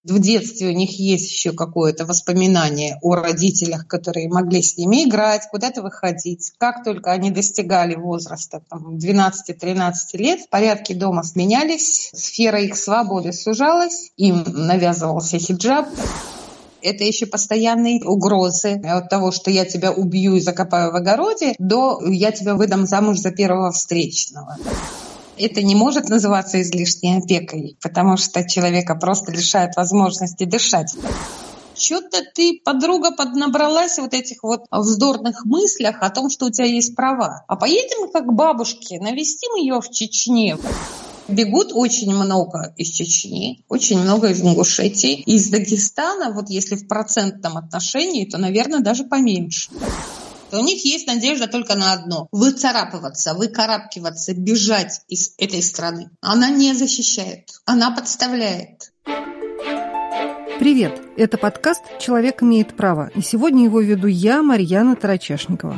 В детстве у них есть еще какое-то воспоминание о родителях, которые могли с ними играть, куда-то выходить. Как только они достигали возраста 12-13 лет, порядки дома сменялись, сфера их свободы сужалась, им навязывался хиджаб. Это еще постоянные угрозы от того, что я тебя убью и закопаю в огороде, до я тебя выдам замуж за первого встречного. Это не может называться излишней опекой, потому что человека просто лишает возможности дышать. Что-то ты, подруга, поднабралась вот этих вот вздорных мыслях о том, что у тебя есть права. А поедем мы как к бабушке, навестим ее в Чечне. Бегут очень много из Чечни, очень много из Ингушетии. Из Дагестана, вот если в процентном отношении, то, наверное, даже поменьше. У них есть надежда только на одно – выцарапываться, выкарабкиваться, бежать из этой страны. Она не защищает, она подставляет. Привет! Это подкаст «Человек имеет право». И сегодня его веду я, Марьяна Тарачешникова.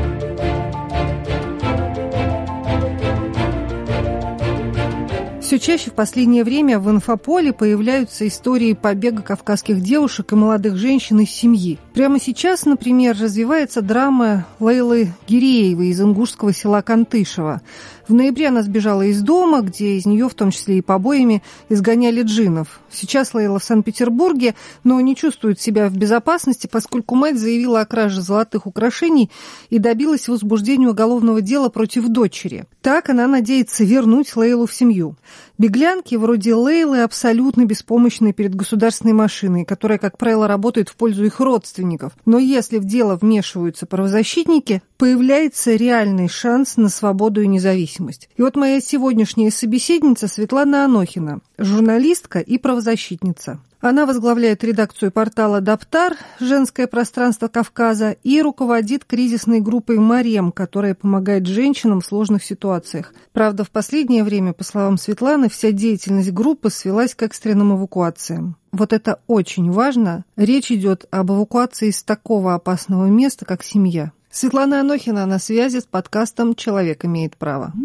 Все чаще в последнее время в инфополе появляются истории побега кавказских девушек и молодых женщин из семьи. Прямо сейчас, например, развивается драма Лейлы Гиреевой из ингушского села Кантышево. В ноябре она сбежала из дома, где из нее, в том числе и побоями, изгоняли джиннов. Сейчас Лейла в Санкт-Петербурге, но не чувствует себя в безопасности, поскольку мать заявила о краже золотых украшений и добилась возбуждения уголовного дела против дочери. Так она надеется вернуть Лейлу в семью. Беглянки вроде Лейлы абсолютно беспомощны перед государственной машиной, которая, как правило, работает в пользу их родственников. Но если в дело вмешиваются правозащитники, появляется реальный шанс на свободу и независимость. И вот моя сегодняшняя собеседница Светлана Анохина, журналистка и правозащитница. Она возглавляет редакцию портала «Даптар. Женское пространство Кавказа» и руководит кризисной группой «Марем», которая помогает женщинам в сложных ситуациях. Правда, в последнее время, по словам Светланы, вся деятельность группы свелась к экстренным эвакуациям. Вот это очень важно. Речь идет об эвакуации из такого опасного места, как семья. Светлана Анохина на связи с подкастом «Человек имеет право».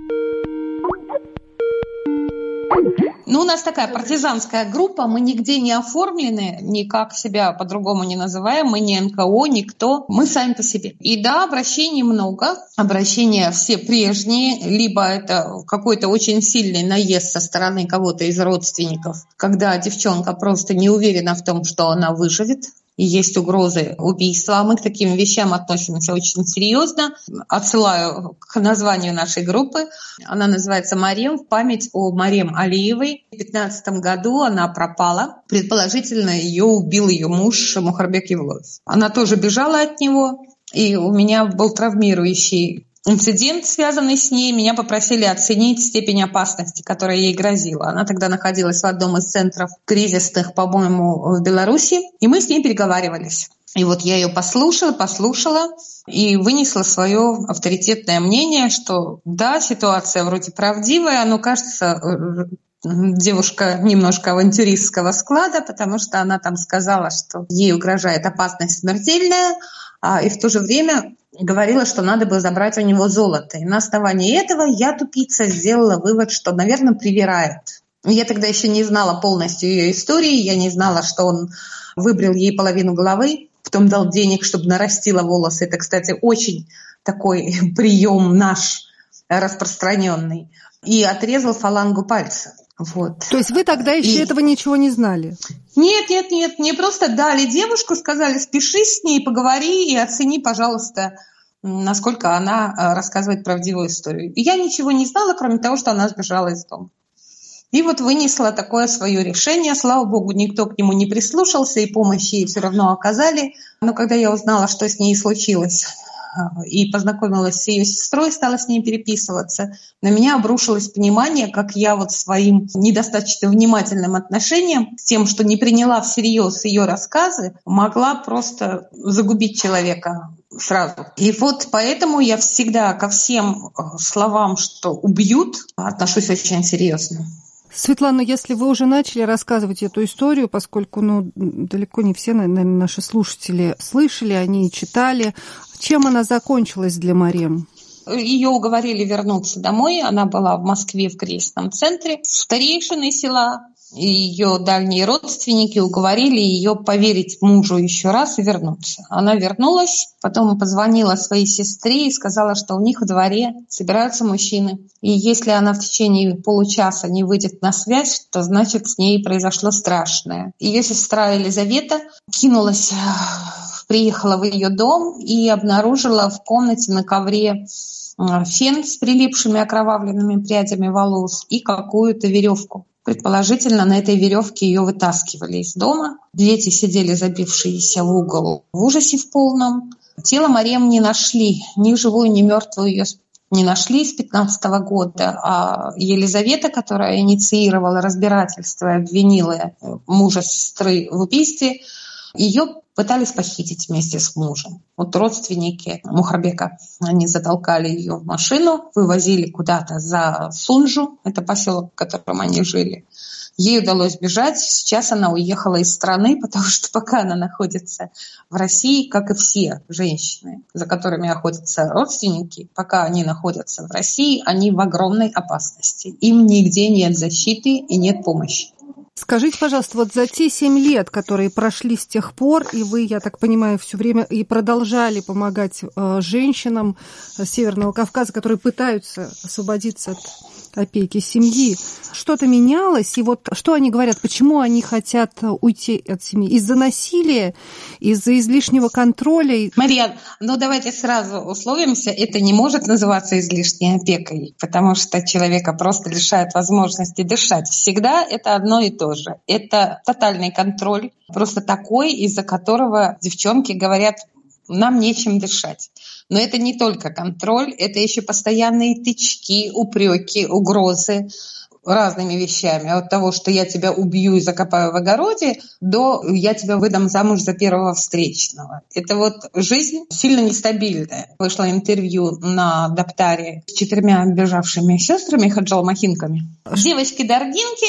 У нас такая партизанская группа, мы нигде не оформлены, никак себя по-другому не называем, мы не НКО, никто, мы сами по себе. И да, обращений много, обращения все прежние, либо это какой-то очень сильный наезд со стороны кого-то из родственников, когда девчонка просто не уверена в том, что она выживет. И есть угрозы убийства. Мы к таким вещам относимся очень серьезно. Отсылаю к названию нашей группы. Она называется «Марем» в память о Марем Алиевой. В 2015 году она пропала. Предположительно, ее убил ее муж Мухарбек Евлоев. Она тоже бежала от него. И у меня был травмирующий инцидент, связанный с ней. Меня попросили оценить степень опасности, которая ей грозила. Она тогда находилась в одном из центров кризисных, по-моему, в Беларуси. И мы с ней переговаривались. И вот я ее послушала и вынесла свое авторитетное мнение, что да, ситуация вроде правдивая, но кажется, девушка немножко авантюристского склада, потому что она там сказала, что ей угрожает опасность смертельная, и в то же время говорила, что надо было забрать у него золото. И на основании этого я, тупица, сделала вывод, что, наверное, привирает. Я тогда еще не знала полностью ее истории, я не знала, что он выбрил ей половину головы, потом дал денег, чтобы нарастила волосы. Это, кстати, очень такой прием наш распространенный. И отрезал фалангу пальца. Вот. То есть вы тогда еще этого ничего не знали? Нет. Мне просто дали девушку, сказали, спеши с ней, поговори и оцени, пожалуйста, насколько она рассказывает правдивую историю. И я ничего не знала, кроме того, что она сбежала из дома. И вот вынесла такое свое решение. Слава богу, никто к нему не прислушался, и помощь ей все равно оказали. Но когда я узнала, что с ней случилось, и познакомилась с ее сестрой, стала с ней переписываться, на меня обрушилось понимание, как я вот своим недостаточно внимательным отношением, с тем, что не приняла всерьез ее рассказы, могла просто загубить человека сразу. И вот поэтому я всегда ко всем словам, что убьют, отношусь очень серьезно. Светлана, если вы уже начали рассказывать эту историю, поскольку далеко не все, наверное, наши слушатели слышали о ней, читали, чем она закончилась для Марем? Ее уговорили вернуться домой. Она была в Москве в кризисном центре. Старейшины села И ее дальние родственники уговорили ее поверить мужу еще раз и вернуться. Она вернулась, потом позвонила своей сестре и сказала, что у них во дворе собираются мужчины. И если она в течение получаса не выйдет на связь, то значит с ней произошло страшное. Ее сестра Елизавета приехала в ее дом и обнаружила в комнате на ковре фен с прилипшими окровавленными прядями волос и какую-то веревку. Предположительно, на этой веревке ее вытаскивали из дома. Дети сидели, забившиеся в угол, в ужасе в полном. Тело Мариам не нашли, ни живую, ни мертвую ее не нашли с 2015 года. А Елизавета, которая инициировала разбирательство и обвинила мужа сестры в убийстве, ее пытались похитить вместе с мужем. Вот родственники Мухарбека, они затолкали ее в машину, вывозили куда-то за Сунжу, это поселок, в котором они жили. Ей удалось бежать, сейчас она уехала из страны, потому что пока она находится в России, как и все женщины, за которыми охотятся родственники, пока они находятся в России, они в огромной опасности. Им нигде нет защиты и нет помощи. Скажите, пожалуйста, вот за те 7 лет, которые прошли с тех пор, и вы, я так понимаю, все время и продолжали помогать женщинам Северного Кавказа, которые пытаются освободиться от опеки семьи, что-то менялось? И вот что они говорят, почему они хотят уйти от семьи? Из-за насилия, из-за излишнего контроля? Марьян, давайте сразу условимся, это не может называться излишней опекой, потому что человека просто лишают возможности дышать. Всегда это одно и то же. Это тотальный контроль, просто такой, из-за которого девчонки говорят, нам нечем дышать. Но это не только контроль, это еще постоянные тычки, упреки, угрозы разными вещами. От того, что я тебя убью и закопаю в огороде, до я тебя выдам замуж за первого встречного. Это вот жизнь сильно нестабильная. Вышло интервью на Даптаре с 4 бежавшими сестрами хаджалмахинками. Девочки-даргинки,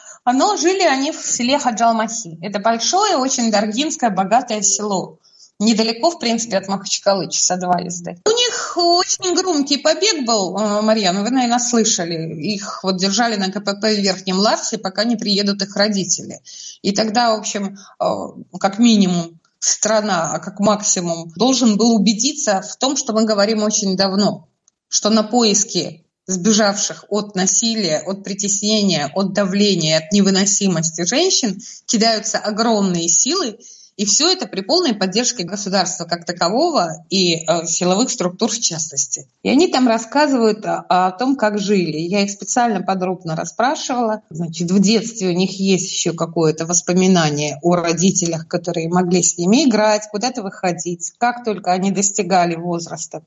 жили они в селе Хаджалмахи. Это большое, очень даргинское, богатое село. Недалеко, в принципе, от Махачкалы, часа 2 езды. У них очень громкий побег был, Марьяна, вы, наверное, слышали. Их держали на КПП в Верхнем Ларсе, пока не приедут их родители. И тогда, в общем, как минимум, страна, а как максимум, должен был убедиться в том, что мы говорим очень давно, что на поиски сбежавших от насилия, от притеснения, от давления, от невыносимости женщин кидаются огромные силы, и все это при полной поддержке государства как такового и силовых структур в частности. И они там рассказывают о том, как жили. Я их специально подробно расспрашивала. Значит, в детстве у них есть еще какое-то воспоминание о родителях, которые могли с ними играть, куда-то выходить. Как только они достигали возраста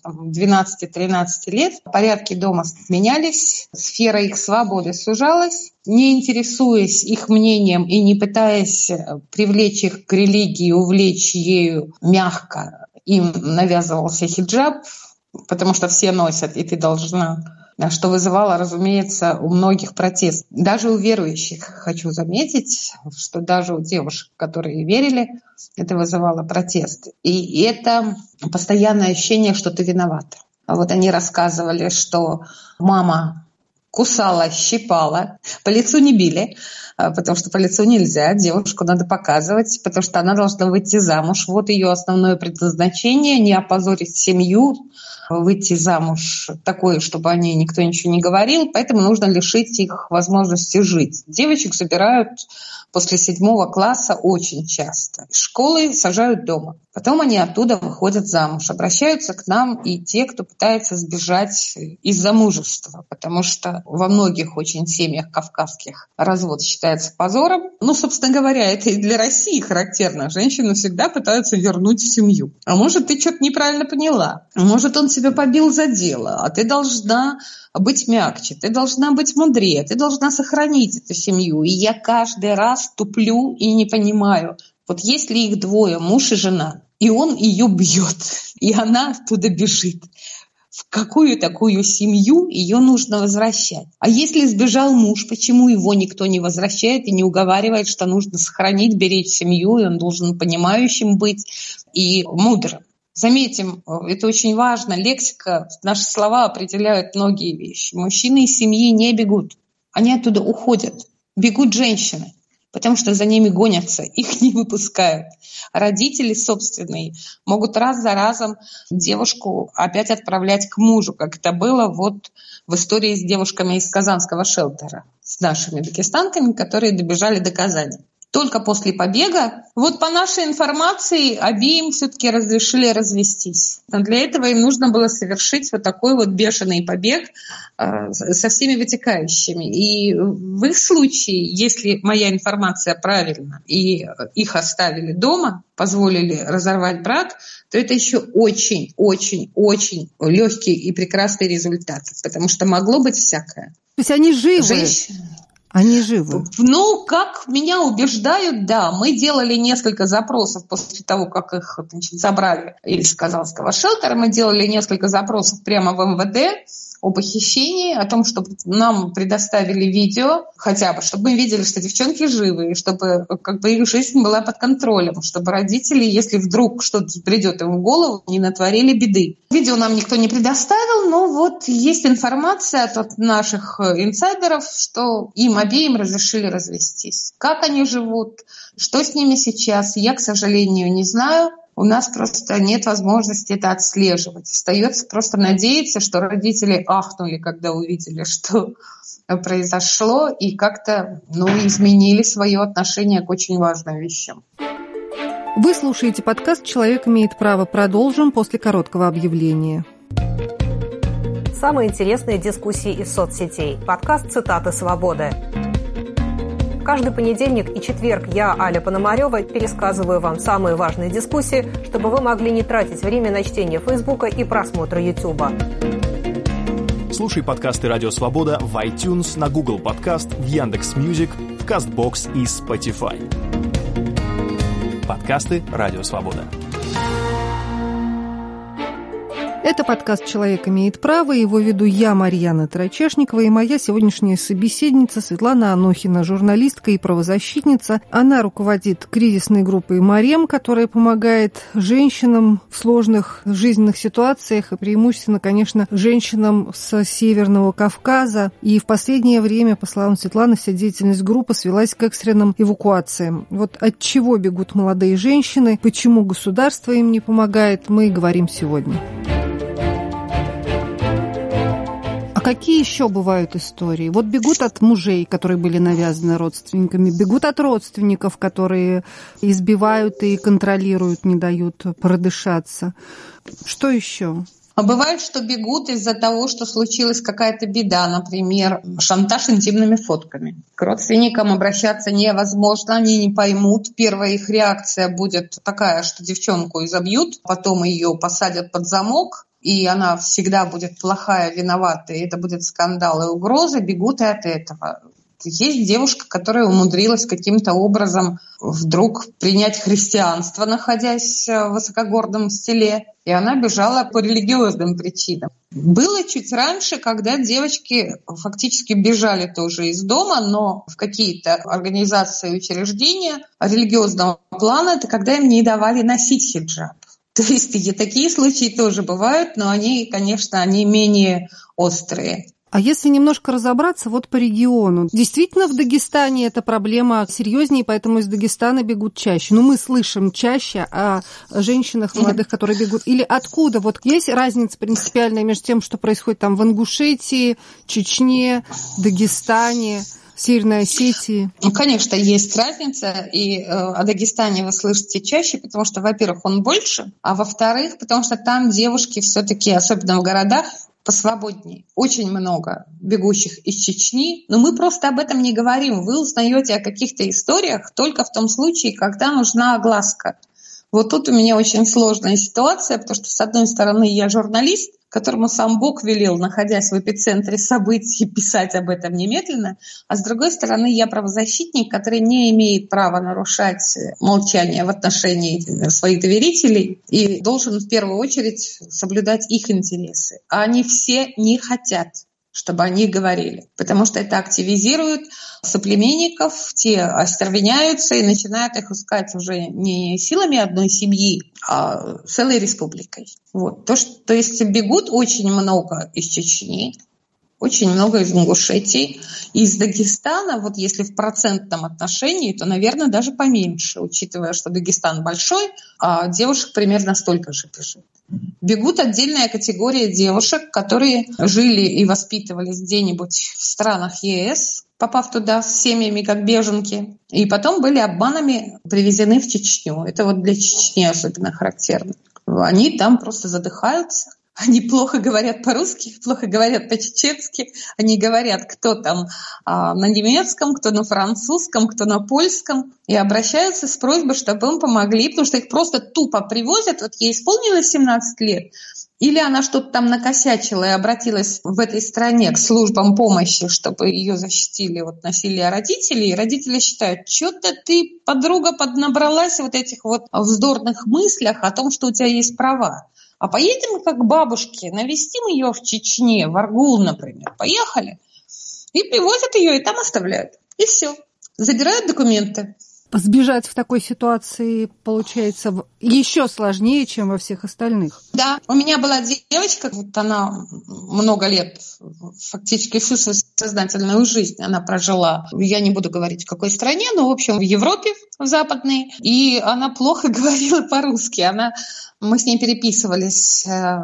12-13 лет, порядки дома менялись, сфера их свободы сужалась. Не интересуясь их мнением и не пытаясь привлечь их к религии, увлечь ею мягко, им навязывался хиджаб, потому что все носят, и ты должна, что вызывало, разумеется, у многих протест. Даже у верующих, хочу заметить, что даже у девушек, которые верили, это вызывало протест. И это постоянное ощущение, что ты виновата. Они рассказывали, что мама кусала, щипала, по лицу не били, потому что по лицу нельзя, девушку надо показывать, потому что она должна выйти замуж. Вот ее основное предназначение – не опозорить семью, выйти замуж такое, чтобы о ней никто ничего не говорил, поэтому нужно лишить их возможности жить. Девочек забирают после 7 класса очень часто. Школы сажают дома. Потом они оттуда выходят замуж. Обращаются к нам и те, кто пытается сбежать из замужества, потому что во многих очень семьях кавказских развод считается позором. Собственно говоря, это и для России характерно. Женщины всегда пытаются вернуть в семью. А может, ты что-то неправильно поняла? А может, он тебя побил за дело, а ты должна быть мягче, ты должна быть мудрее, ты должна сохранить эту семью. И я каждый раз туплю и не понимаю. Если их 2, муж и жена, и он ее бьет, и она оттуда бежит, в какую такую семью ее нужно возвращать? А если сбежал муж, почему его никто не возвращает и не уговаривает, что нужно сохранить, беречь семью, и он должен понимающим быть и мудрым? Заметим, это очень важно, лексика, наши слова определяют многие вещи. Мужчины из семьи не бегут, они оттуда уходят. бегут женщины, потому что за ними гонятся, их не выпускают. Родители собственные могут раз за разом девушку опять отправлять к мужу, как это было вот в истории с девушками из казанского шелтера, с нашими дагестанками, которые добежали до Казани. Только после побега, вот по нашей информации, обеим все-таки разрешили развестись. Но для этого им нужно было совершить вот такой вот бешеный побег со всеми вытекающими. И в их случае, если моя информация правильна, и их оставили дома, позволили разорвать брак, то это еще очень-очень-очень легкий и прекрасный результат. Потому что могло быть всякое. То есть они живы? Они живы? Ну, как меня убеждают, да. Мы делали несколько запросов после того, как их забрали из казанского шелтера. Мы делали несколько запросов прямо в МВД о похищении, о том, чтобы нам предоставили видео, хотя бы, чтобы мы видели, что девчонки живы, чтобы как бы их жизнь была под контролем, чтобы родители, если вдруг что-то придет им в голову, не натворили беды. Видео нам никто не предоставил, но вот есть информация от наших инсайдеров, что им обеим разрешили развестись. Как они живут, что с ними сейчас, я, к сожалению, не знаю. У нас просто нет возможности это отслеживать. Остается просто надеяться, что родители ахнули, когда увидели, что произошло, и как-то изменили свое отношение к очень важным вещам. Вы слушаете подкаст «Человек имеет право». Продолжим после короткого объявления. Самые интересные дискуссии из соцсетей. Подкаст «Цитаты свободы». Каждый понедельник и четверг я, Аля Пономарёва, пересказываю вам самые важные дискуссии, чтобы вы могли не тратить время на чтение Фейсбука и просмотр Ютуба. Слушай подкасты «Радио Свобода» в iTunes, на Google Подкаст, в Яндекс.Мьюзик, в Castbox и Spotify. Подкасты «Радио Свобода». Это подкаст «Человек имеет право». Его веду я, Марьяна Тарачешникова, и моя сегодняшняя собеседница Светлана Анохина, журналистка и правозащитница. Она руководит кризисной группой «Марем», которая помогает женщинам в сложных жизненных ситуациях, и преимущественно, конечно, женщинам с Северного Кавказа. И в последнее время, по словам Светланы, вся деятельность группы свелась к экстренным эвакуациям. Вот от чего бегут молодые женщины, почему государство им не помогает, мы и говорим сегодня. А какие еще бывают истории? Вот бегут от мужей, которые были навязаны родственниками, бегут от родственников, которые избивают и контролируют, не дают продышаться. Что еще? А бывает, что бегут из-за того, что случилась какая-то беда, например, шантаж интимными фотками. К родственникам обращаться невозможно, они не поймут. Первая их реакция будет такая, что девчонку изобьют, потом ее посадят под замок, и она всегда будет плохая, виновата, и это будет скандал и угрозы, бегут и от этого. Есть девушка, которая умудрилась каким-то образом вдруг принять христианство, находясь в высокогорном селе, и она бежала по религиозным причинам. Было чуть раньше, когда девочки фактически бежали тоже из дома, но в какие-то организации и учреждения религиозного плана, это когда им не давали носить хиджаб. То есть и такие случаи тоже бывают, но они, конечно, менее острые. А если немножко разобраться вот по региону, действительно в Дагестане эта проблема серьезнее, поэтому из Дагестана бегут чаще. Мы слышим чаще о женщинах молодых, которые бегут. Или откуда? Вот есть разница принципиальная между тем, что происходит там в Ингушетии, Чечне, Дагестане, Северной Осетии? Конечно, есть разница, и о Дагестане вы слышите чаще, потому что, во-первых, он больше, а во-вторых, потому что там девушки все-таки, особенно в городах, посвободнее. Очень много бегущих из Чечни, но мы просто об этом не говорим. Вы узнаете о каких-то историях только в том случае, когда нужна огласка. Вот тут у меня очень сложная ситуация, потому что, с одной стороны, я журналист, которому сам Бог велел, находясь в эпицентре событий, писать об этом немедленно, а с другой стороны, я правозащитник, который не имеет права нарушать молчание в отношении своих доверителей и должен в первую очередь соблюдать их интересы. А они все не хотят, чтобы они говорили, потому что это активизирует соплеменников, те остервеняются и начинают их искать уже не силами одной семьи, а целой республикой. Вот. То есть бегут очень много из Чечни, очень много из Ингушетии. Из Дагестана, вот если в процентном отношении, то, наверное, даже поменьше, учитывая, что Дагестан большой, а девушек примерно столько же бежит. Бегут отдельная категория девушек, которые жили и воспитывались где-нибудь в странах ЕС, попав туда с семьями как беженки, и потом были обманами привезены в Чечню. Это вот для Чечни особенно характерно. Они там просто задыхаются. Они плохо говорят по-русски, плохо говорят по-чеченски. Они говорят, кто там на немецком, кто на французском, кто на польском. И обращаются с просьбой, чтобы им помогли, потому что их просто тупо привозят. Вот ей исполнилось 17 лет, или она что-то там накосячила и обратилась в этой стране к службам помощи, чтобы ее защитили от насилия родителей. И родители считают, что-то ты, подруга, поднабралась вот этих вот вздорных мыслях о том, что у тебя есть права. А поедем как к бабушке, навестим ее в Чечне, в Аргул, например. Поехали. И привозят ее, и там оставляют. И все. Забирают документы. Сбежать в такой ситуации получается еще сложнее, чем во всех остальных. Да, у меня была девочка, вот она много лет, фактически всю свою сознательную жизнь она прожила. Я не буду говорить, в какой стране, но, в общем, в Европе, в западной. И она плохо говорила по-русски. Мы с ней переписывались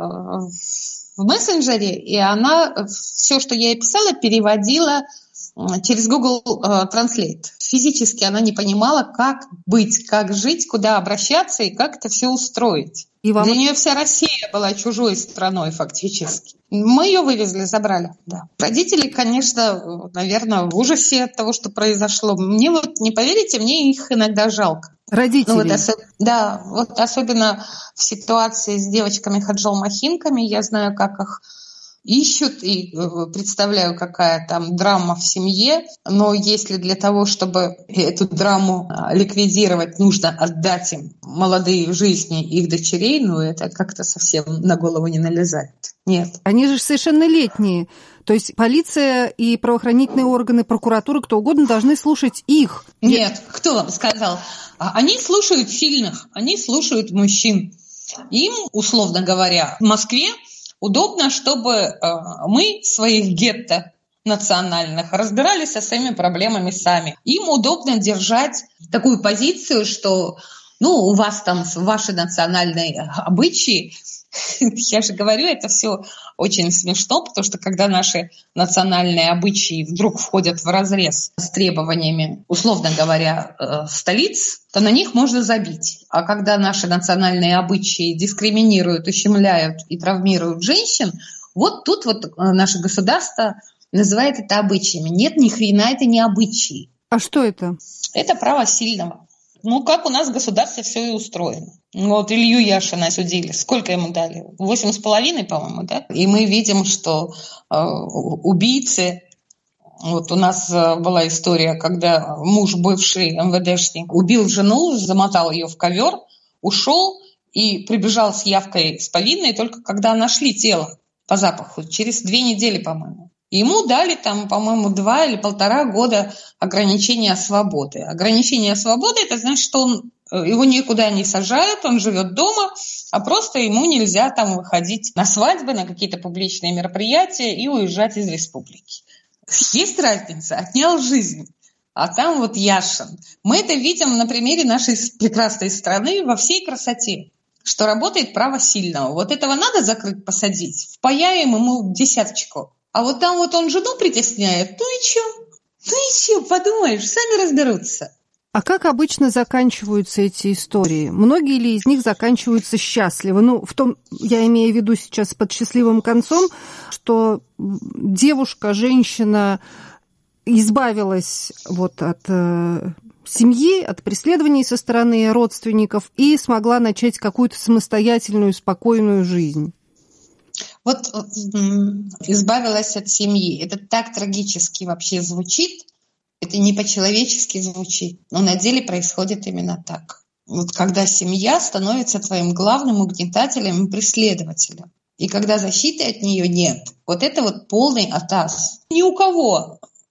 в мессенджере, и она все, что я ей писала, переводила через Google Translate. Физически она не понимала, как быть, как жить, куда обращаться и как это все устроить. Для нее вся Россия была чужой страной фактически. Мы ее вывезли, забрали. Да. Родители, конечно, наверное, в ужасе от того, что произошло. Мне вот, не поверите, мне их иногда жалко. Родителей? Вот особенно в ситуации с девочками-хаджал-махинками. Я знаю, как их ищут, и представляю, какая там драма в семье. Но если для того, чтобы эту драму ликвидировать, нужно отдать им молодые жизни их дочерей, это как-то совсем на голову не налезает. Нет. Они же совершеннолетние. То есть полиция и правоохранительные органы, прокуратура, кто угодно должны слушать их. Нет, кто вам сказал? Они слушают сильных, они слушают мужчин. Им, условно говоря, в Москве удобно, чтобы мы своих гетто национальных разбирались со своими проблемами сами. Им удобно держать такую позицию, что у вас там ваши национальные обычаи. Я же говорю, это все очень смешно, потому что когда наши национальные обычаи вдруг входят вразрез с требованиями, условно говоря, столиц, то на них можно забить. А когда наши национальные обычаи дискриминируют, ущемляют и травмируют женщин, вот тут вот наше государство называет это обычаями. Нет, ни хрена это не обычаи. А что это? Это право сильного. Как у нас в государстве все и устроено. Вот Илью Яшина судили. Сколько ему дали? 8,5, по-моему, да? И мы видим, что убийцы... Вот у нас была история, когда муж, бывший МВДшник, убил жену, замотал ее в ковер, ушел и прибежал с явкой с повинной только когда нашли тело по запаху, через 2 недели, по-моему. Ему дали там, по-моему, 2 или 1,5 года ограничения свободы. Ограничение свободы – это значит, что его никуда не сажают, он живет дома, а просто ему нельзя там выходить на свадьбы, на какие-то публичные мероприятия и уезжать из республики. Есть разница, отнял жизнь. А там вот Яшин. Мы это видим на примере нашей прекрасной страны во всей красоте, что работает право сильного. Вот этого надо закрыть, посадить, впаяем ему 10. А вот там вот он жену притесняет, и чё, подумаешь, сами разберутся. А как обычно заканчиваются эти истории? Многие ли из них заканчиваются счастливо? Я имею в виду сейчас под счастливым концом, что девушка, женщина избавилась от семьи, от преследований со стороны родственников и смогла начать какую-то самостоятельную, спокойную жизнь. Вот избавилась от семьи. Это так трагически вообще звучит. Это не по-человечески звучит, но на деле происходит именно так. Вот когда семья становится твоим главным угнетателем и преследователем, и когда защиты от нее нет, вот это вот полный атас. Ни у кого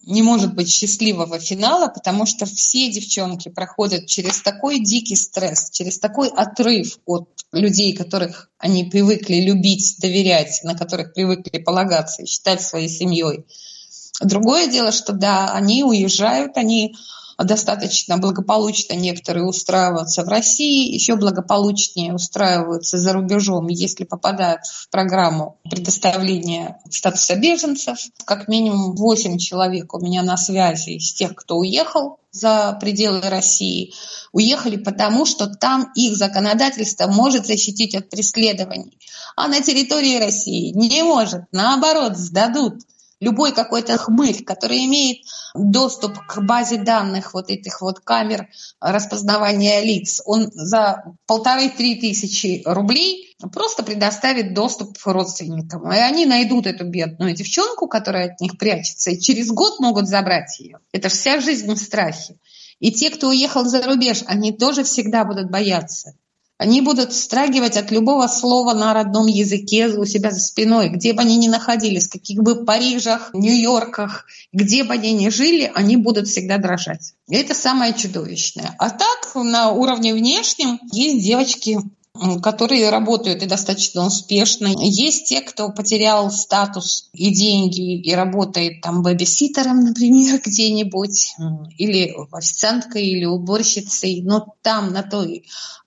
не может быть счастливого финала, потому что все девчонки проходят через такой дикий стресс, через такой отрыв от людей, которых они привыкли любить, доверять, на которых привыкли полагаться и считать своей семьей. Другое дело, что да, они уезжают, они достаточно благополучно некоторые устраиваются в России, еще благополучнее устраиваются за рубежом, если попадают в программу предоставления статуса беженцев. Как минимум 8 человек у меня на связи из тех, кто уехал за пределы России. Уехали потому, что там их законодательство может защитить от преследований, а на территории России не может, наоборот, сдадут. Любой какой-то хмырь, который имеет доступ к базе данных вот этих вот камер распознавания лиц, он за 1500-3 тысячи рублей просто предоставит доступ родственникам. И они найдут эту бедную девчонку, которая от них прячется, и через год могут забрать ее. Это же вся жизнь в страхе. И те, кто уехал за рубеж, они тоже всегда будут бояться. Они будут вздрагивать от любого слова на родном языке у себя за спиной, где бы они ни находились, в каких бы Парижах, Нью-Йорках, где бы они ни жили, они будут всегда дрожать. И это самое чудовищное. А так, на уровне внешнем, есть девочки, которые работают и достаточно успешно. Есть те, кто потерял статус и деньги и работает там бэбиситером, например, где-нибудь, или официанткой, или уборщицей, но там, на той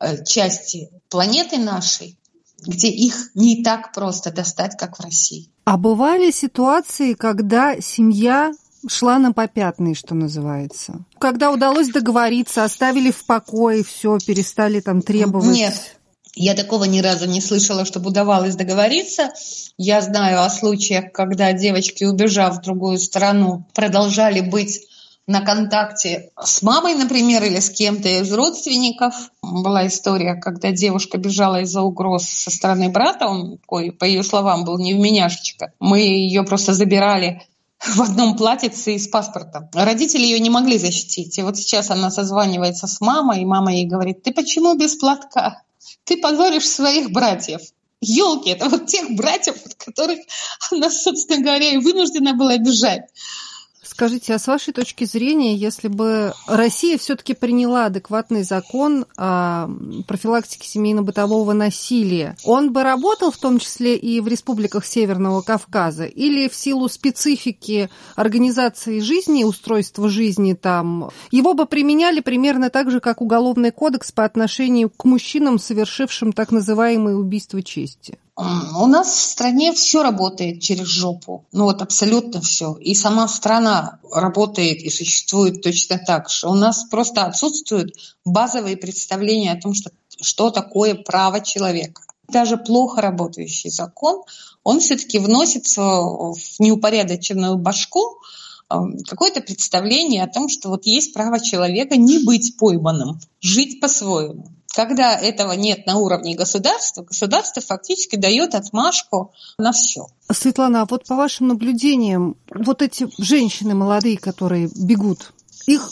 части планеты нашей, где их не так просто достать, как в России. А бывали ситуации, когда семья шла на попятные, что называется? Когда удалось договориться, оставили в покое, все, перестали там требовать? Нет. Я такого ни разу не слышала, чтобы удавалось договориться. Я знаю о случаях, когда девочки, убежав в другую страну, продолжали быть на контакте с мамой, например, или с кем-то из родственников. Была история, когда девушка бежала из-за угроз со стороны брата, он такой, по ее словам, был невменяшечка. Мы ее просто забирали в одном платьице и с паспортом. Родители ее не могли защитить. И вот сейчас она созванивается с мамой, и мама ей говорит: «Ты почему без платка? Ты позоришь своих братьев». Ёлки, это вот тех братьев, от которых она, собственно говоря, и вынуждена была бежать. Скажите, а с вашей точки зрения, если бы Россия все-таки приняла адекватный закон о профилактике семейно-бытового насилия, он бы работал в том числе и в республиках Северного Кавказа? Или в силу специфики организации жизни, устройства жизни там, его бы применяли примерно так же, как Уголовный кодекс по отношению к мужчинам, совершившим так называемые убийства чести? У нас в стране все работает через жопу. Ну вот абсолютно все. И сама страна работает и существует точно так же. У нас просто отсутствуют базовые представления о том, что такое право человека. Даже плохо работающий закон, он все-таки вносит в неупорядоченную башку какое-то представление о том, что вот есть право человека не быть пойманным, жить по-своему. Когда этого нет на уровне государства, государство фактически дает отмашку на все. Светлана, а вот по вашим наблюдениям, вот эти женщины молодые, которые бегут, их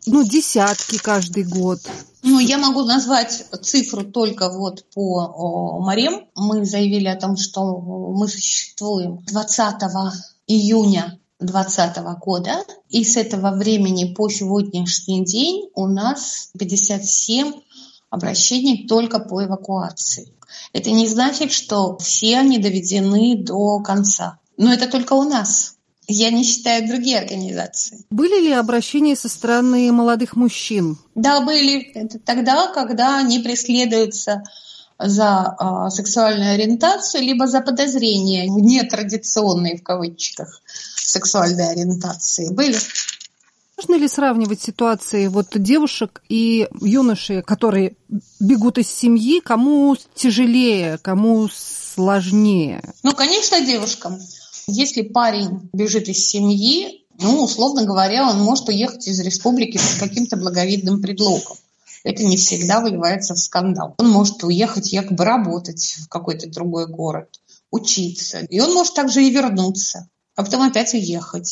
десятки каждый год. Я могу назвать цифру только вот по Марем. Мы заявили о том, что мы существуем 20 июня 2020 года, и с этого времени по сегодняшний день у нас 57 обращений только по эвакуации. Это не значит, что все они доведены до конца. Но это только у нас. Я не считаю другие организации. Были ли обращения со стороны молодых мужчин? Да, были. Это тогда, когда они преследуются за сексуальную ориентацию, либо за подозрение в нетрадиционной, в кавычках, сексуальной ориентации. Были. Можно ли сравнивать ситуации девушек и юношей, которые бегут из семьи, кому тяжелее, кому сложнее? Конечно, девушкам. Если парень бежит из семьи, условно говоря, он может уехать из республики под каким-то благовидным предлогом. Это не всегда выливается в скандал. Он может уехать якобы работать в какой-то другой город, учиться. И он может также и вернуться, а потом опять уехать.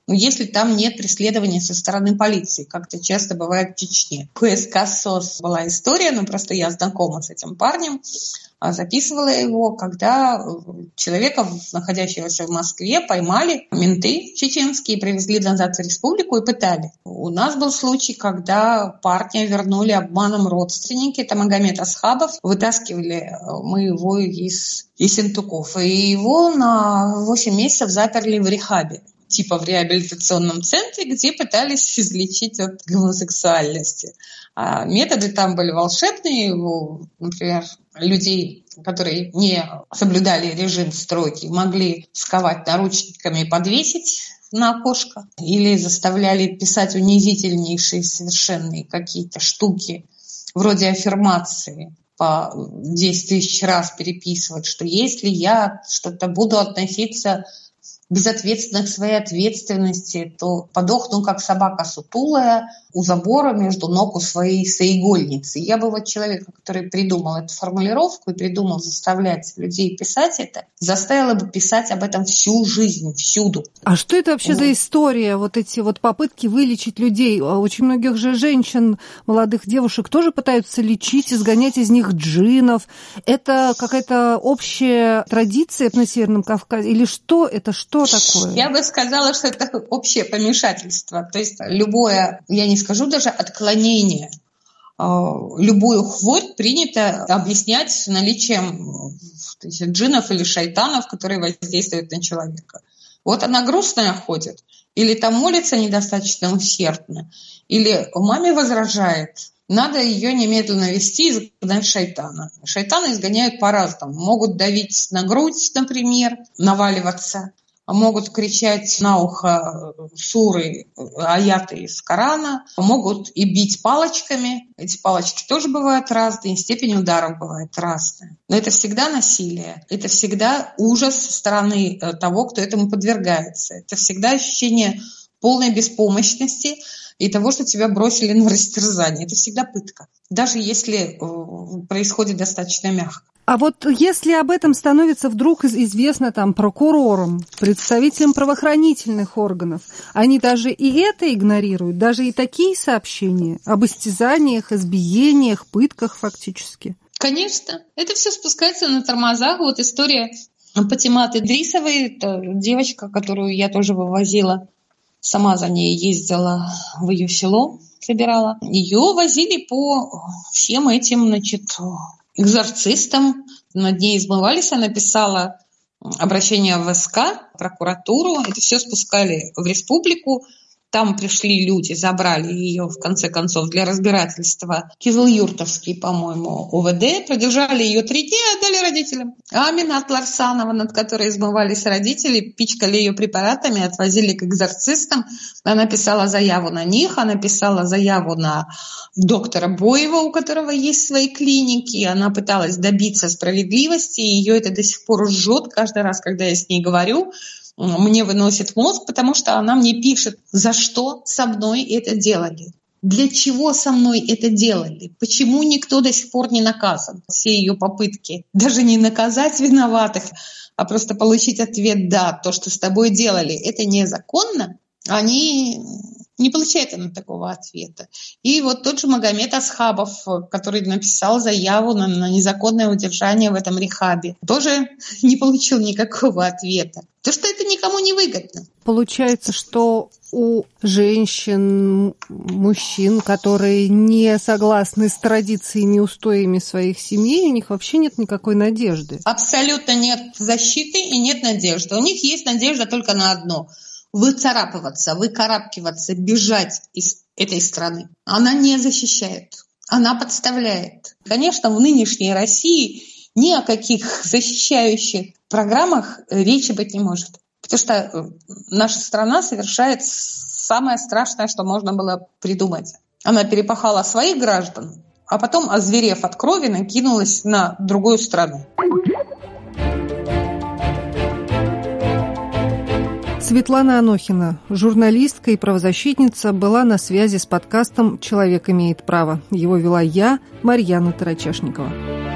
если там нет преследования со стороны полиции, как это часто бывает в Чечне. КСК СОС была история, просто я знакома с этим парнем, записывала его, когда человека, находящегося в Москве, поймали менты чеченские, привезли назад в республику и пытали. У нас был случай, когда парня вернули обманом родственники, это Магомед Асхабов, вытаскивали мы его из Ессентуков, и его на 8 месяцев заперли в рехабе, типа в реабилитационном центре, где пытались излечить от гомосексуальности. А методы там были волшебные. Например, людей, которые не соблюдали режим стройки, могли сковать наручниками и подвесить на окошко, или заставляли писать унизительнейшие совершенные какие-то штуки, вроде аффирмации, по 10 тысяч раз переписывать, что если я что-то буду относиться безответственно к своей ответственности, то подохну, как собака сутулая, у забора между ног у своей соигольницы. Я бы человека, который придумал эту формулировку и придумал заставлять людей писать это, заставила бы писать об этом всю жизнь, всюду. А что это вообще за история, эти попытки вылечить людей? Очень многих же женщин, молодых девушек тоже пытаются лечить, изгонять из них джиннов. Это какая-то общая традиция на Северном Кавказе? Или что это? Что такое? Я бы сказала, что это общее помешательство. То есть любое, я не скажу даже отклонение, любую хворь принято объяснять наличием джиннов или шайтанов, которые воздействуют на человека. Вот она грустная ходит, или там молится недостаточно усердно, или маме возражает. Надо ее немедленно вести и изгнать шайтана. Шайтана изгоняют по-разному. Могут давить на грудь, например, наваливаться. Могут кричать на ухо суры, аяты из Корана, могут и бить палочками. Эти палочки тоже бывают разные, степень ударов бывает разная. Но это всегда насилие, это всегда ужас со стороны того, кто этому подвергается. Это всегда ощущение полной беспомощности и того, что тебя бросили на растерзание. Это всегда пытка, даже если происходит достаточно мягко. А если об этом становится вдруг известно прокурорам, представителям правоохранительных органов, они даже и это игнорируют, даже и такие сообщения об истязаниях, избиениях, пытках фактически? Конечно, это все спускается на тормозах. История Патиматы Идрисовой, это девочка, которую я тоже вывозила, сама за ней ездила в ее село, собирала. Ее возили по всем этим, экзорцистам, над ней измывались, она писала обращение в СК, прокуратуру, это все спускали в республику, там пришли люди, забрали ее, в конце концов, для разбирательства. Кизыл-Юртовский, по-моему, УВД, продержали ее 3 дня и отдали родителям. А Аминат Ларсанова, над которой измывались родители, пичкали ее препаратами, отвозили к экзорцистам. Она писала заяву на них, она писала заяву на доктора Боева, у которого есть свои клиники. Она пыталась добиться справедливости, и ее это до сих пор жжет каждый раз, когда я с ней говорю. Мне выносит мозг, потому что она мне пишет, за что со мной это делали, для чего со мной это делали, почему никто до сих пор не наказан. Все ее попытки даже не наказать виноватых, а просто получить ответ «да», то, что с тобой делали, это незаконно, они не получают такого ответа. И тот же Магомед Асхабов, который написал заяву на незаконное удержание в этом рехабе, тоже не получил никакого ответа. То, что это никому не выгодно. Получается, что у женщин, мужчин, которые не согласны с традициями и устоями своих семей, у них вообще нет никакой надежды. Абсолютно нет защиты и нет надежды. У них есть надежда только на одно – выцарапываться, выкарабкиваться, бежать из этой страны. Она не защищает, она подставляет. Конечно, в нынешней России ни о каких защищающих программах речи быть не может. Потому что наша страна совершает самое страшное, что можно было придумать. Она перепахала своих граждан, а потом, озверев от крови, накинулась на другую страну. Светлана Анохина, журналистка и правозащитница, была на связи с подкастом «Человек имеет право». Его вела я, Марьяна Тарачешникова.